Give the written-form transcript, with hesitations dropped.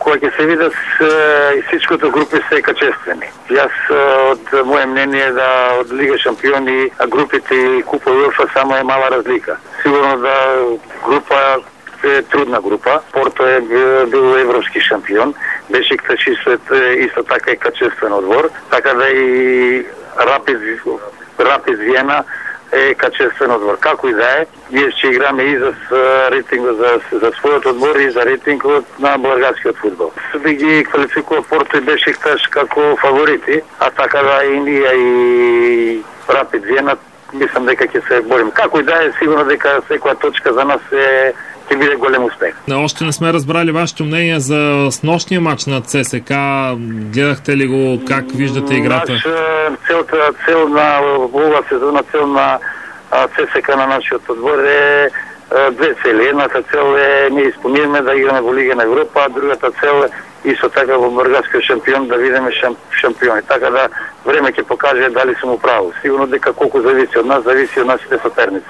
кога ќе се видат и всичкото групи се качествени. Јас од моје мнение да од Лига шампиони групите и Купа УЕФА само е мала разлика. Сигурно да група е трудна група. Порто е бил европски шампион. Бешикташ исто така е качествен одбор. Така да и Рапид Виена е качествен одбор. Како и да е, ние ќе играме и за рейтингот за својот одбор и за рейтингот на българскиот фудбал. Би ги квалификува Порто и Бешикташ како фаворити, а така да и ние и Рапид Виена мислам дека ќе се борим. Како и да е, сигурно дека секоја точка за нас ќе биде голем успех. Още не сме разбрали вашето мнение за снощния матч на ЦСК. Гледахте ли го? Как виждате играта? Цел на оваа сезона, цел на ЦСК на нашиот одбор е две цели. Едната цел е ние изпълнираме да играме во Лига на Европа, а другата цел е исто така во българскиот шампион да видиме шампиони. Така да време ќе покаже дали сум управо. Сигурно дека колку зависи од нас, зависи од нашите соперници.